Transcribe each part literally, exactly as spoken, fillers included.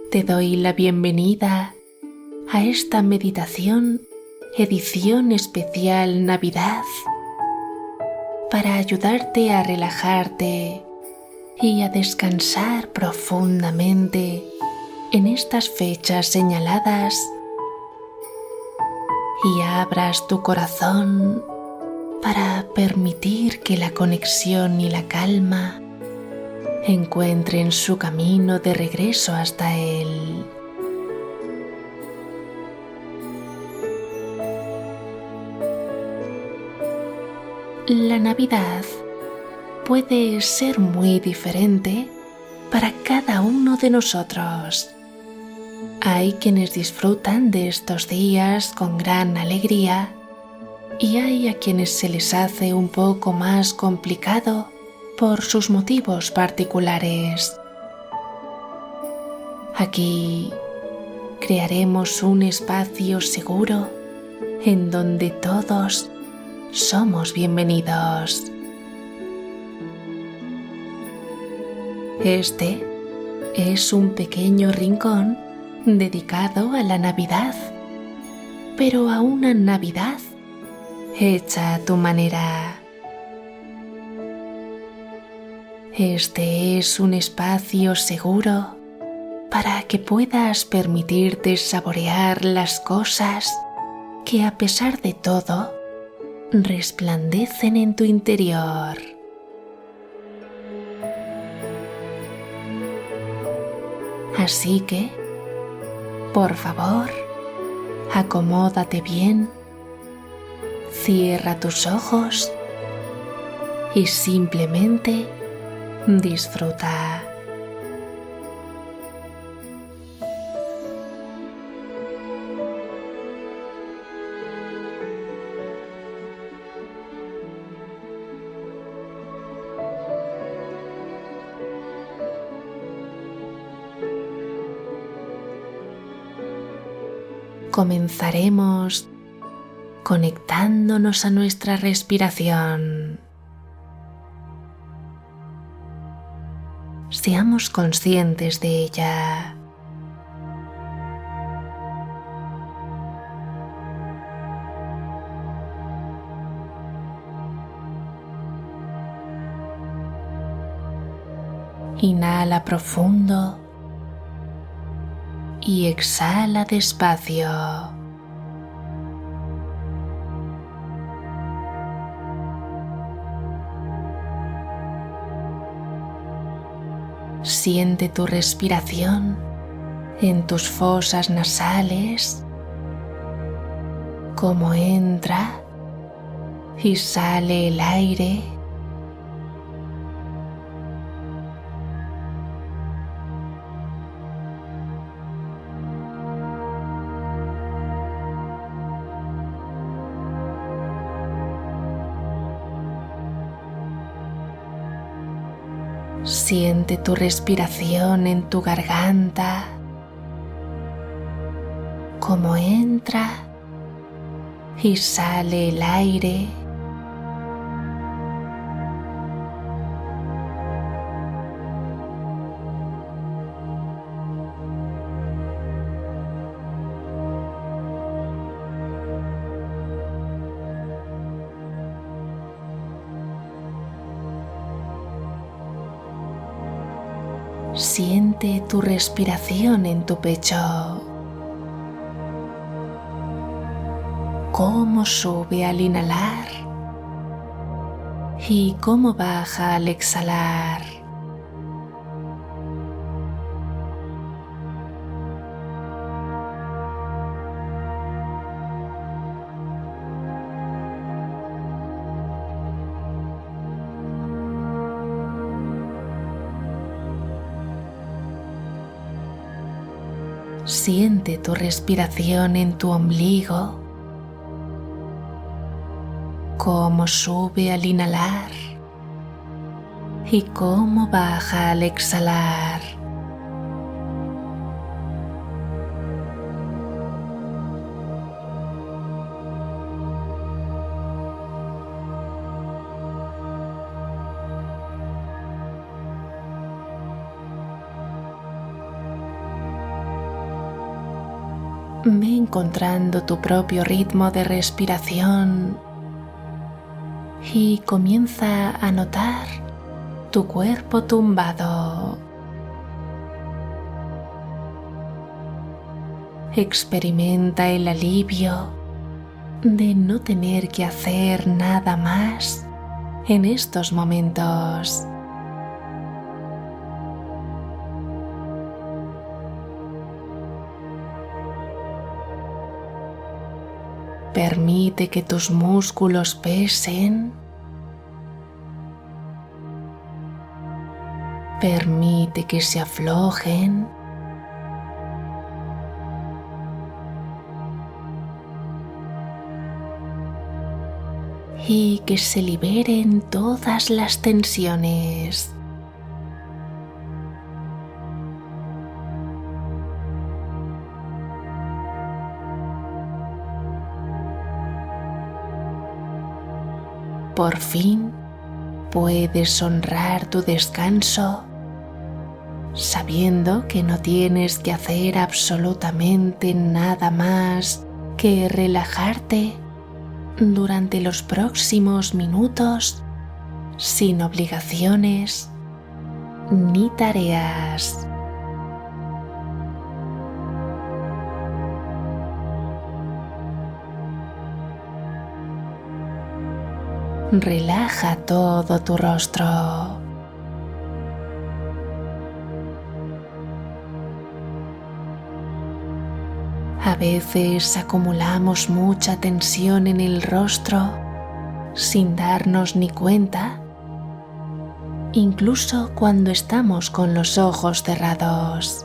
Te doy la bienvenida a esta meditación edición especial Navidad para ayudarte a relajarte y a descansar profundamente en estas fechas señaladas y abras tu corazón para permitir que la conexión y la calma encuentren su camino de regreso hasta él. La Navidad puede ser muy diferente para cada uno de nosotros. Hay quienes disfrutan de estos días con gran alegría y hay a quienes se les hace un poco más complicado por sus motivos particulares. Aquí crearemos un espacio seguro en donde todos somos bienvenidos. Este es un pequeño rincón dedicado a la Navidad, pero a una Navidad hecha a tu manera. Este es un espacio seguro para que puedas permitirte saborear las cosas que, a pesar de todo, resplandecen en tu interior. Así que, por favor, acomódate bien, cierra tus ojos y simplemente disfruta. Comenzaremos conectándonos a nuestra respiración. Seamos conscientes de ella. Inhala profundo y exhala despacio. Siente tu respiración en tus fosas nasales, cómo entra y sale el aire. Siente tu respiración en tu garganta, cómo entra y sale el aire. Siente tu respiración en tu pecho, cómo sube al inhalar y cómo baja al exhalar. Siente tu respiración en tu ombligo, cómo sube al inhalar y cómo baja al exhalar. ve encontrando tu propio ritmo de respiración y comienza a notar tu cuerpo tumbado. Experimenta el alivio de no tener que hacer nada más en estos momentos. Permite que tus músculos pesen. Permite que se aflojen. Y que se liberen todas las tensiones. Por fin puedes honrar tu descanso, sabiendo que no tienes que hacer absolutamente nada más que relajarte durante los próximos minutos sin obligaciones ni tareas. Relaja todo tu rostro. A veces acumulamos mucha tensión en el rostro sin darnos ni cuenta, incluso cuando estamos con los ojos cerrados.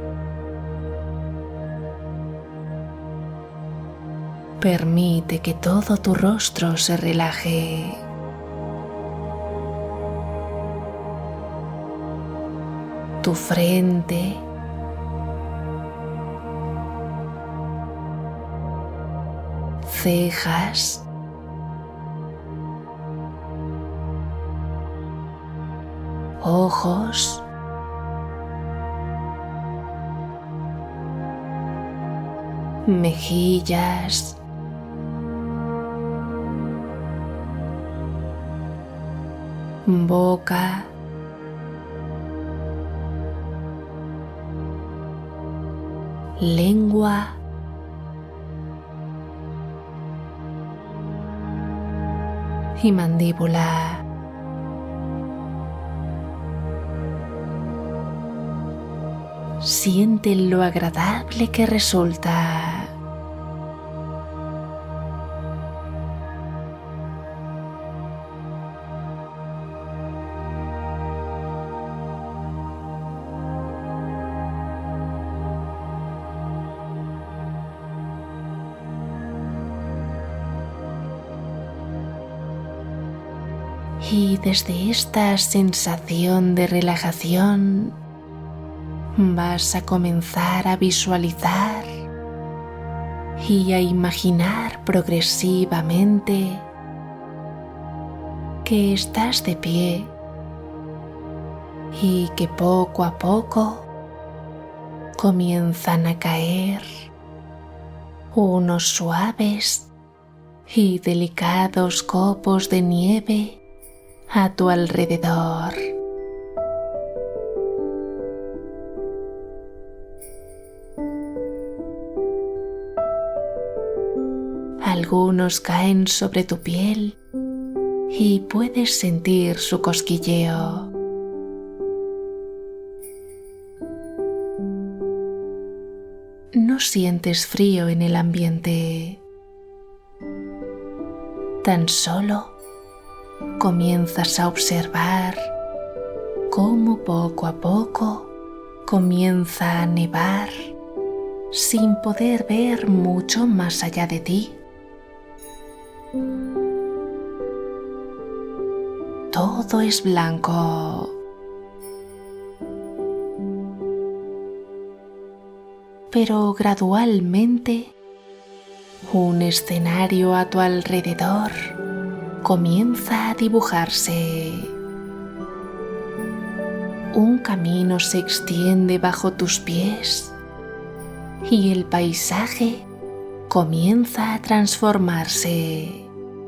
Permite que todo tu rostro se relaje. Tu frente, cejas, ojos, mejillas, boca, lengua, y mandíbula. Siente lo agradable que resulta. Y desde esta sensación de relajación vas a comenzar a visualizar y a imaginar progresivamente que estás de pie y que poco a poco comienzan a caer unos suaves y delicados copos de nieve a tu alrededor. Algunos caen sobre tu piel y puedes sentir su cosquilleo. No sientes frío en el ambiente. Tan solo comienzas a observar cómo poco a poco comienza a nevar sin poder ver mucho más allá de ti. Todo es blanco. Pero gradualmente un escenario a tu alrededor comienza a dibujarse. Un camino se extiende bajo tus pies y el paisaje comienza a transformarse.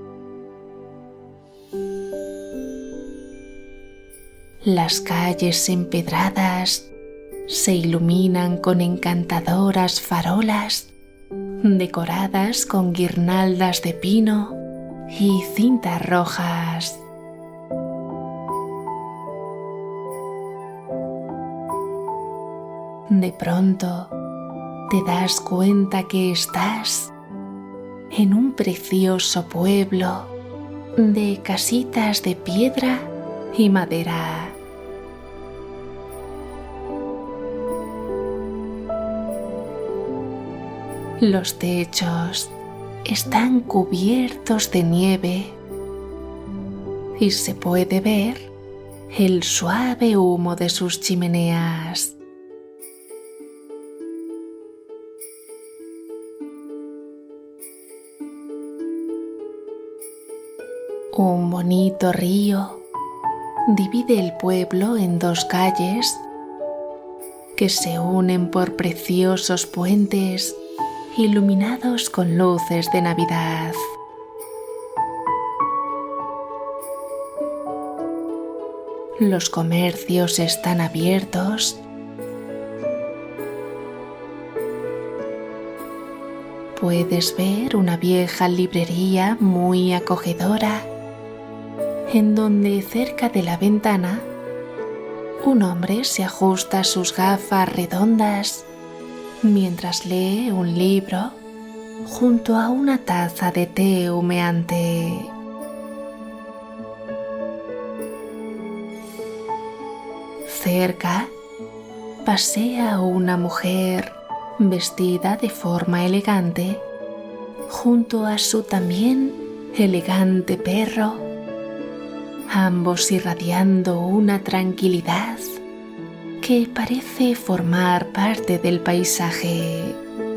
Las calles empedradas se iluminan con encantadoras farolas decoradas con guirnaldas de pino y cintas rojas. De pronto te das cuenta que estás en un precioso pueblo de casitas de piedra y madera. Los techos están cubiertos de nieve y se puede ver el suave humo de sus chimeneas. Un bonito río divide el pueblo en dos calles que se unen por preciosos puentes iluminados con luces de Navidad. Los comercios están abiertos. Puedes ver una vieja librería muy acogedora, en donde cerca de la ventana un hombre se ajusta sus gafas redondas mientras lee un libro junto a una taza de té humeante. Cerca pasea una mujer vestida de forma elegante junto a su también elegante perro, ambos irradiando una tranquilidad que parece formar parte del paisaje.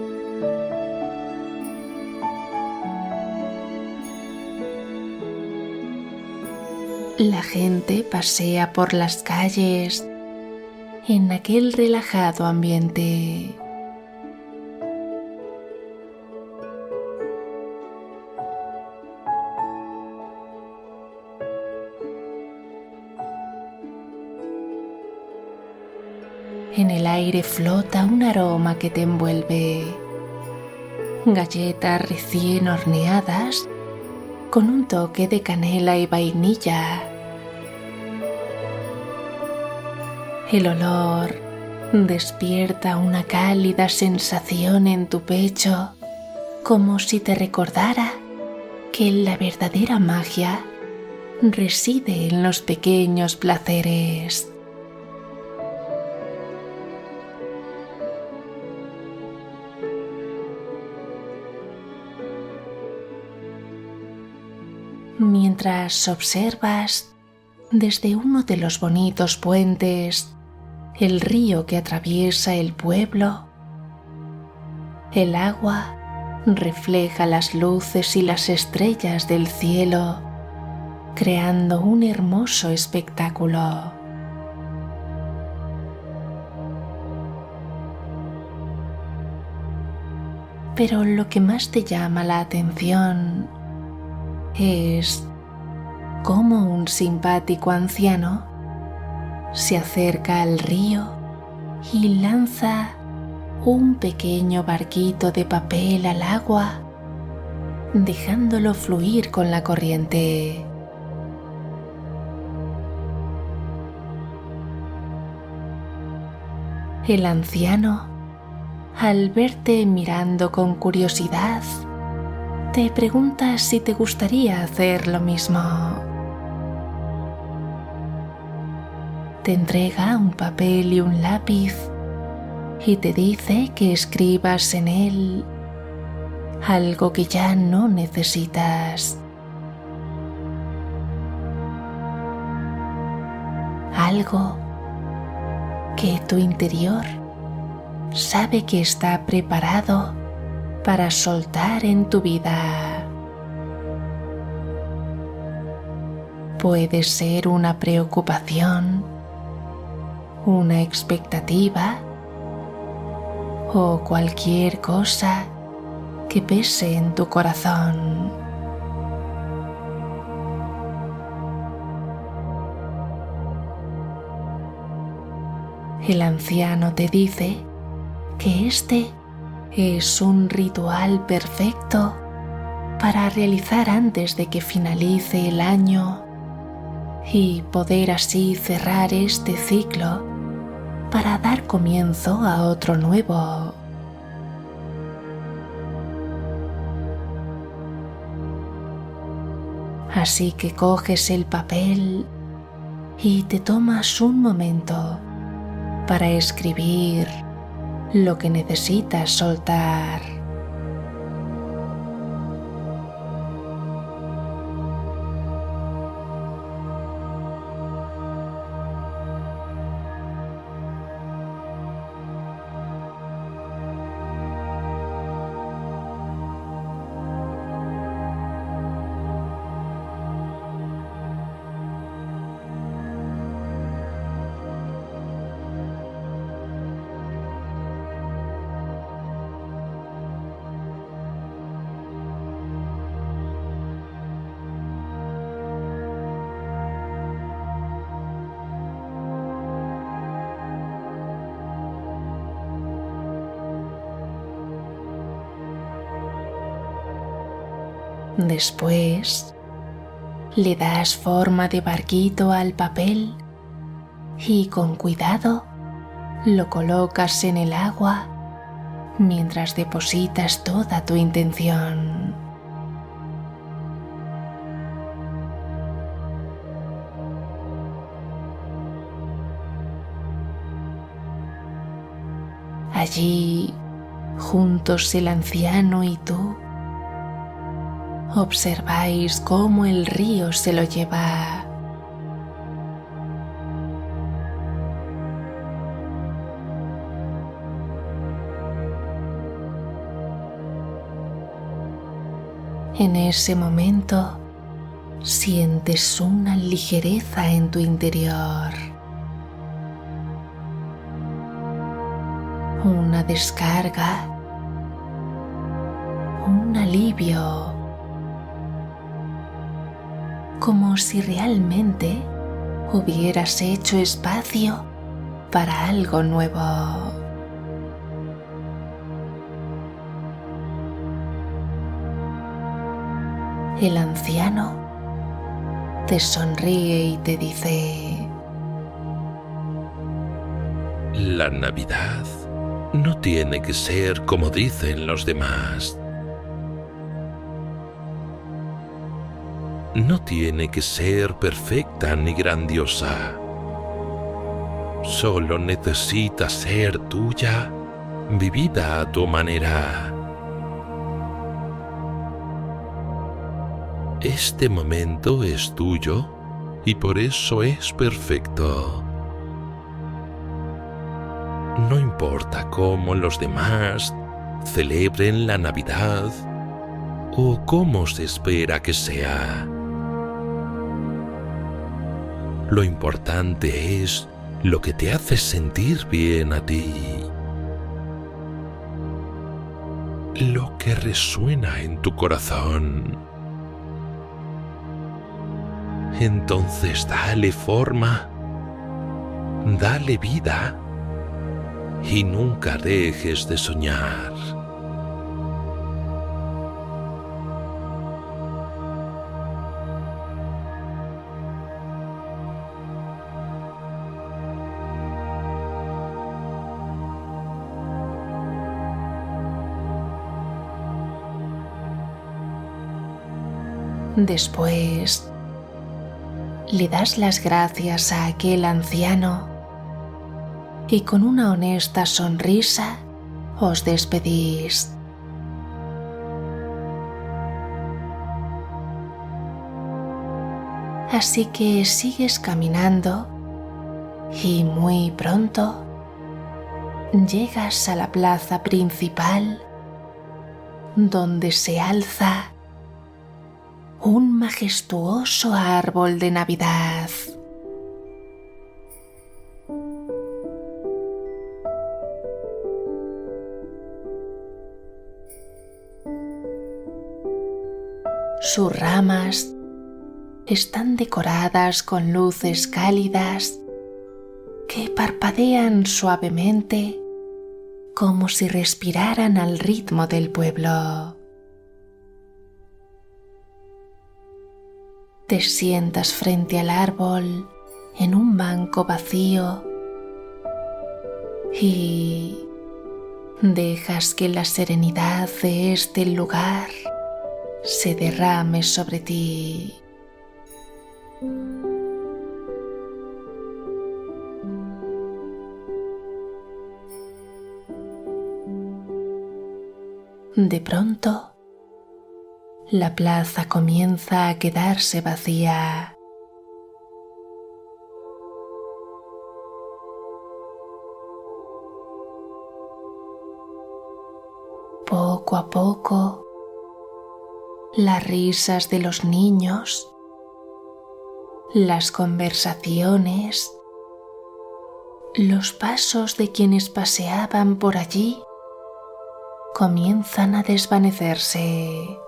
La gente pasea por las calles en aquel relajado ambiente. En el aire flota un aroma que te envuelve. Galletas recién horneadas con un toque de canela y vainilla. El olor despierta una cálida sensación en tu pecho, como si te recordara que la verdadera magia reside en los pequeños placeres. Mientras observas desde uno de los bonitos puentes el río que atraviesa el pueblo, el agua refleja las luces y las estrellas del cielo, creando un hermoso espectáculo. Pero lo que más te llama la atención es cómo un simpático anciano se acerca al río y lanza un pequeño barquito de papel al agua, dejándolo fluir con la corriente. El anciano, al verte mirando con curiosidad, te pregunta si te gustaría hacer lo mismo. Te entrega un papel y un lápiz y te dice que escribas en él algo que ya no necesitas. Algo que tu interior sabe que está preparado para soltar en tu vida. Puede ser una preocupación, una expectativa o cualquier cosa que pese en tu corazón. El anciano te dice que este es un ritual perfecto para realizar antes de que finalice el año y poder así cerrar este ciclo para dar comienzo a otro nuevo. Así que coges el papel y te tomas un momento para escribir lo que necesitas soltar. Después, le das forma de barquito al papel y con cuidado lo colocas en el agua mientras depositas toda tu intención. Allí, juntos el anciano y tú, observáis cómo el río se lo lleva. En ese momento sientes una ligereza en tu interior, una descarga, un alivio, como si realmente hubieras hecho espacio para algo nuevo. El anciano te sonríe y te dice: La Navidad no tiene que ser como dicen los demás. No tiene que ser perfecta ni grandiosa. Solo necesita ser tuya, vivida a tu manera. Este momento es tuyo y por eso es perfecto. No importa cómo los demás celebren la Navidad o cómo se espera que sea. Lo importante es lo que te hace sentir bien a ti, lo que resuena en tu corazón. Entonces dale forma, dale vida y nunca dejes de soñar. Después, le das las gracias a aquel anciano y con una honesta sonrisa os despedís. Así que sigues caminando y muy pronto llegas a la plaza principal donde se alza un majestuoso árbol de Navidad. Sus ramas están decoradas con luces cálidas que parpadean suavemente como si respiraran al ritmo del pueblo. Te sientas frente al árbol en un banco vacío y dejas que la serenidad de este lugar se derrame sobre ti. De pronto, la plaza comienza a quedarse vacía. Poco a poco, las risas de los niños, las conversaciones, los pasos de quienes paseaban por allí comienzan a desvanecerse.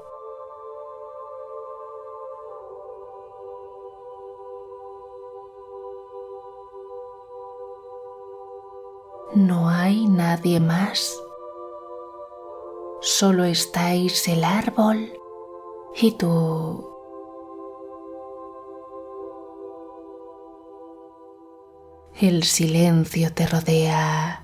No hay nadie más. Solo estáis el árbol y tú. El silencio te rodea.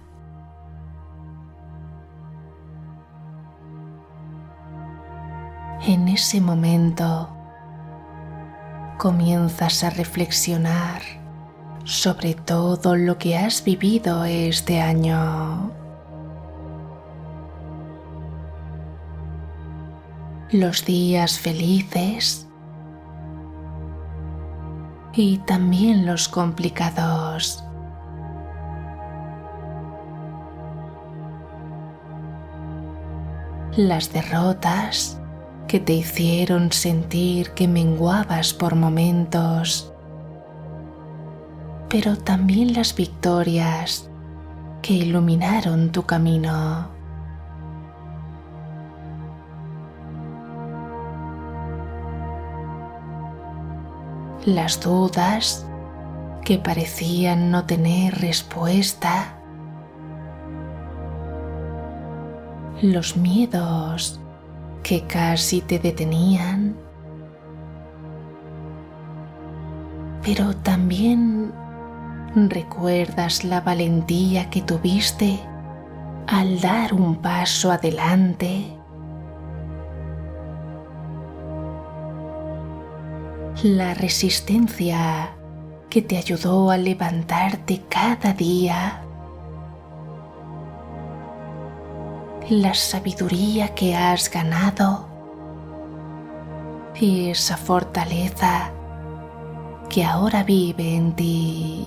En ese momento comienzas a reflexionar sobre todo lo que has vivido este año. Los días felices y también los complicados. Las derrotas que te hicieron sentir que menguabas por momentos, pero también las victorias que iluminaron tu camino. Las dudas que parecían no tener respuesta, los miedos que casi te detenían, pero también recuerdas la valentía que tuviste al dar un paso adelante, la resistencia que te ayudó a levantarte cada día, la sabiduría que has ganado y esa fortaleza que ahora vive en ti.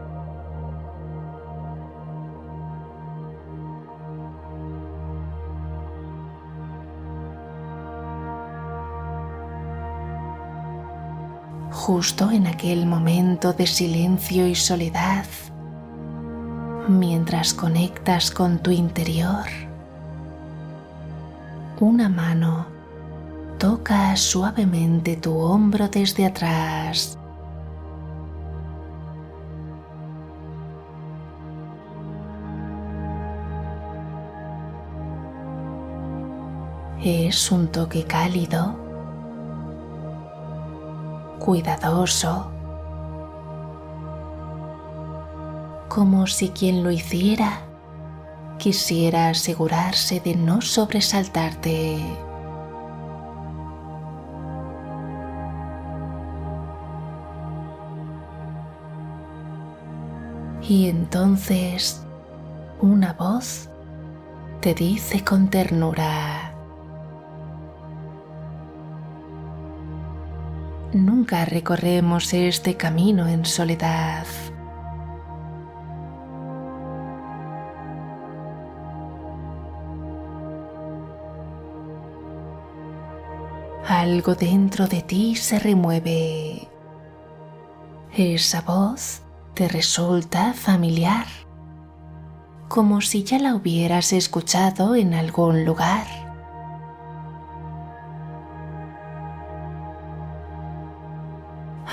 Justo en aquel momento de silencio y soledad, mientras conectas con tu interior, una mano toca suavemente tu hombro desde atrás. Es un toque cálido, cuidadoso, como si quien lo hiciera quisiera asegurarse de no sobresaltarte. Y entonces una voz te dice con ternura: nunca recorremos este camino en soledad. Algo dentro de ti se remueve. Esa voz te resulta familiar, como si ya la hubieras escuchado en algún lugar.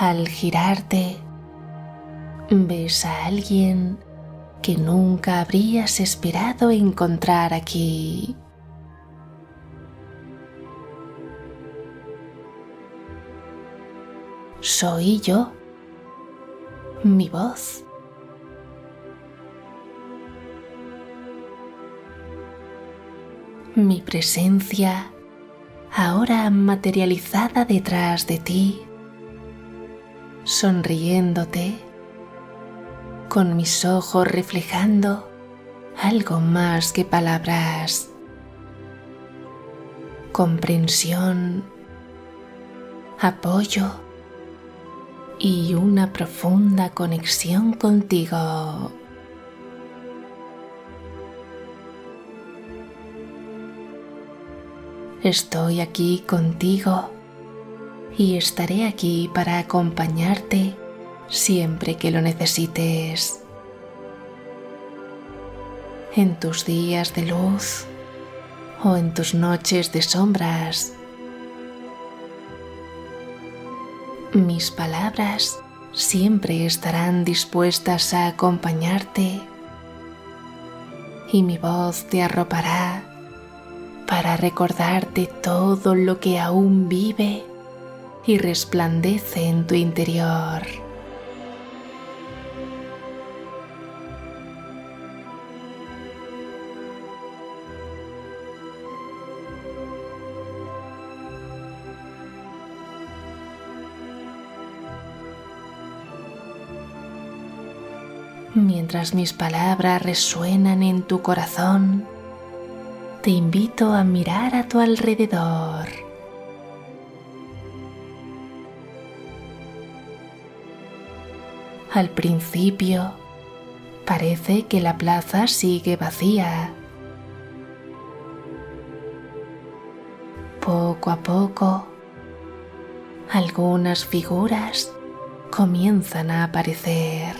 Al girarte, ves a alguien que nunca habrías esperado encontrar aquí. Soy yo, mi voz. Mi presencia, ahora materializada detrás de ti, sonriéndote, con mis ojos reflejando algo más que palabras, comprensión, apoyo y una profunda conexión contigo. Estoy aquí contigo y estaré aquí para acompañarte siempre que lo necesites. En tus días de luz o en tus noches de sombras. Mis palabras siempre estarán dispuestas a acompañarte y mi voz te arropará para recordarte todo lo que aún vive y resplandece en tu interior. Mientras mis palabras resuenan en tu corazón, te invito a mirar a tu alrededor. Al principio, parece que la plaza sigue vacía. Poco a poco, algunas figuras comienzan a aparecer.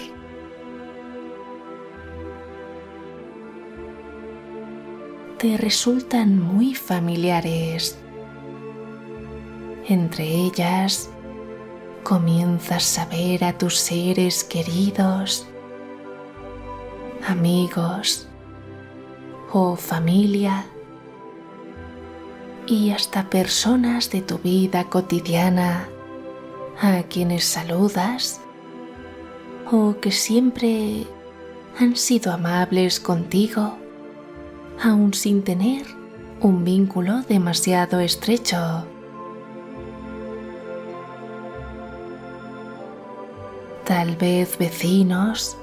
Te resultan muy familiares. Entre ellas, comienzas a ver a tus seres queridos, amigos o familia y hasta personas de tu vida cotidiana a quienes saludas o que siempre han sido amables contigo, aun sin tener un vínculo demasiado estrecho. Tal vez vecinos,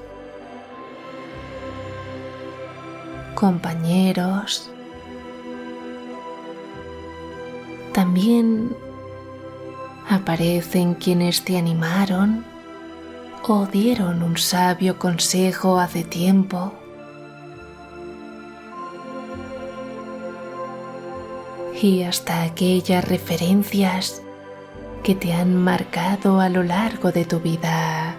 compañeros, también aparecen quienes te animaron o dieron un sabio consejo hace tiempo. Y hasta aquellas referencias que te han marcado a lo largo de tu vida.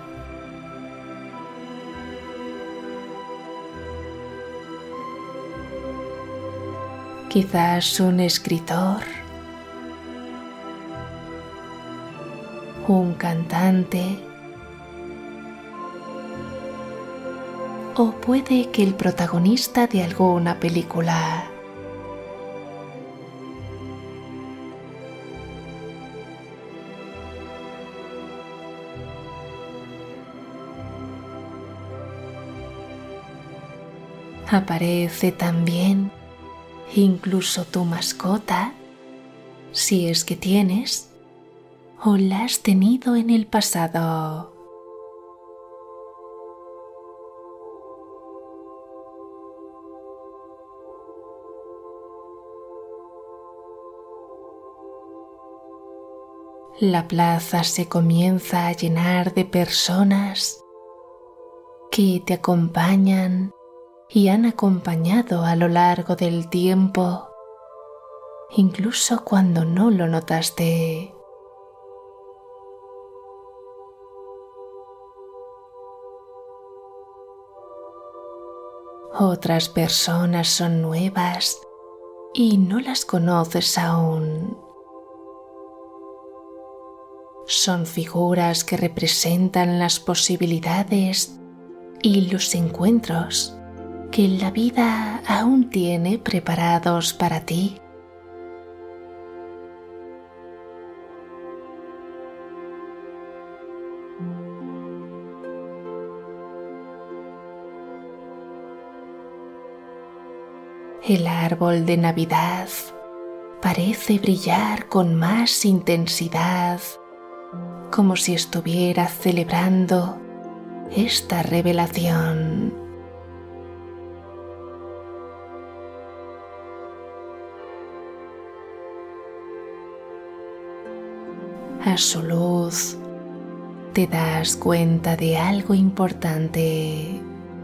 Quizás un escritor, un cantante, o puede que el protagonista de alguna película. Aparece también incluso tu mascota, si es que tienes o la has tenido en el pasado. La plaza se comienza a llenar de personas que te acompañan y han acompañado a lo largo del tiempo, incluso cuando no lo notaste. Otras personas son nuevas y no las conoces aún. Son figuras que representan las posibilidades y los encuentros que la vida aún tiene preparados para ti. El árbol de Navidad parece brillar con más intensidad, como si estuviera celebrando esta revelación. A su luz te das cuenta de algo importante.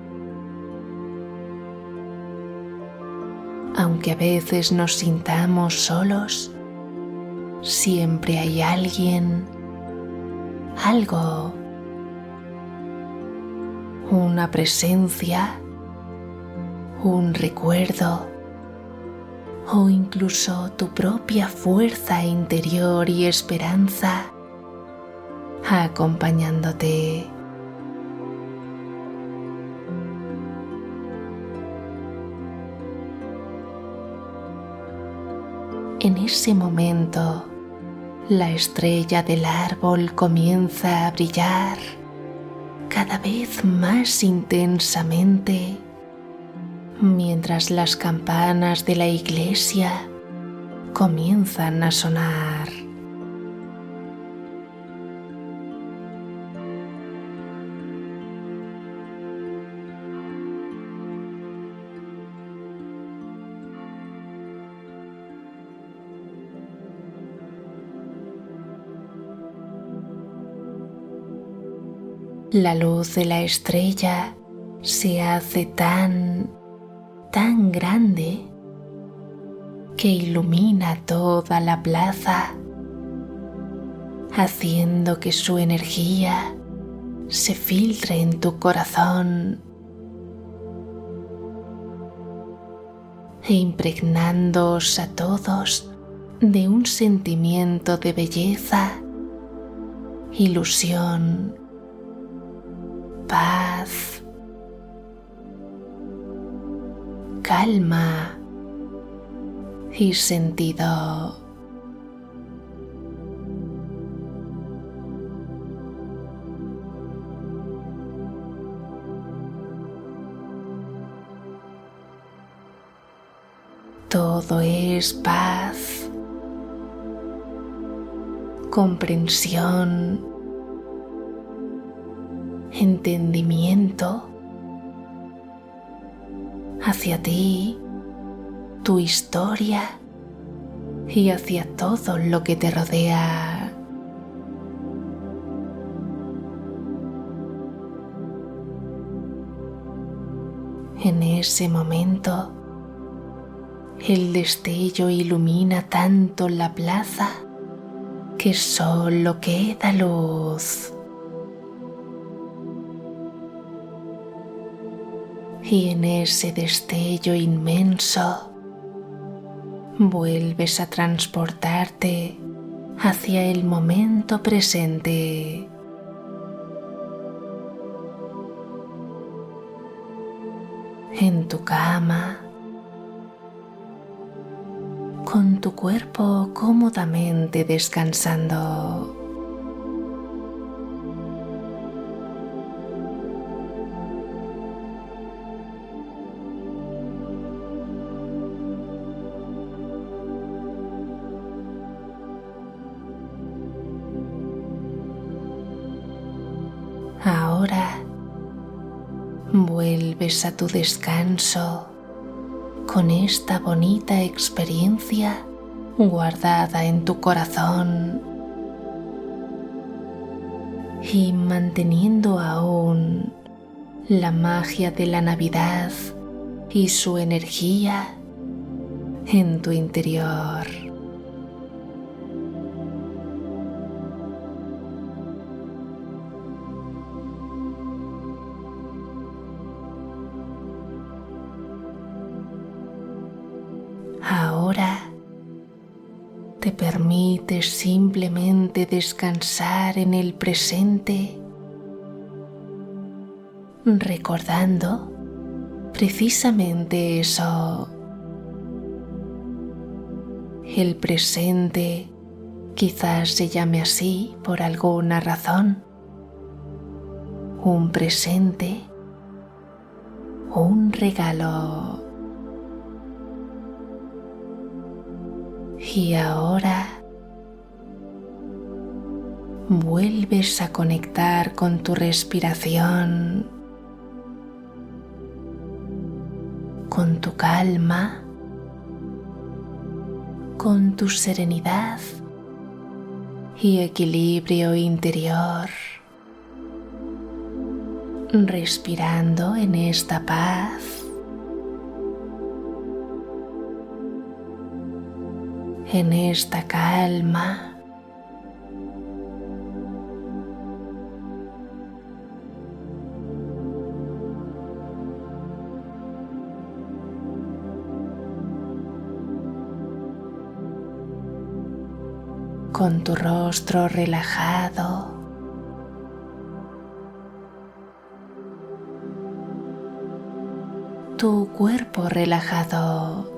Aunque a veces nos sintamos solos, siempre hay alguien, algo, una presencia, un recuerdo o incluso tu propia fuerza interior y esperanza acompañándote. En ese momento, la estrella del árbol comienza a brillar cada vez más intensamente, mientras las campanas de la iglesia comienzan a sonar. La luz de la estrella se hace tan, tan grande que ilumina toda la plaza, haciendo que su energía se filtre en tu corazón e impregnándoos a todos de un sentimiento de belleza, ilusión, paz, calma y sentido. Todo es paz, comprensión, entendimiento hacia ti, tu historia y hacia todo lo que te rodea. En ese momento, el destello ilumina tanto la plaza que solo queda luz. Y en ese destello inmenso vuelves a transportarte hacia el momento presente. En tu cama, con tu cuerpo cómodamente descansando. Ahora vuelves a tu descanso con esta bonita experiencia guardada en tu corazón y manteniendo aún la magia de la Navidad y su energía en tu interior. Ahora te permites simplemente descansar en el presente, recordando precisamente eso. El presente quizás se llame así por alguna razón. Un presente, un regalo. Y ahora vuelves a conectar con tu respiración, con tu calma, con tu serenidad y equilibrio interior, respirando en esta paz, en esta calma. Con tu rostro relajado, tu cuerpo relajado,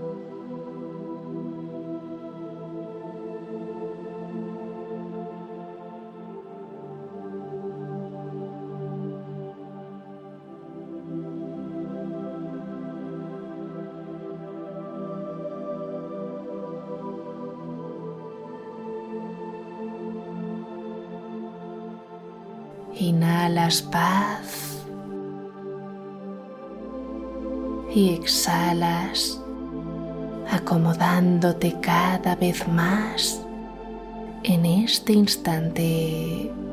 inhalas paz y exhalas acomodándote cada vez más en este instante.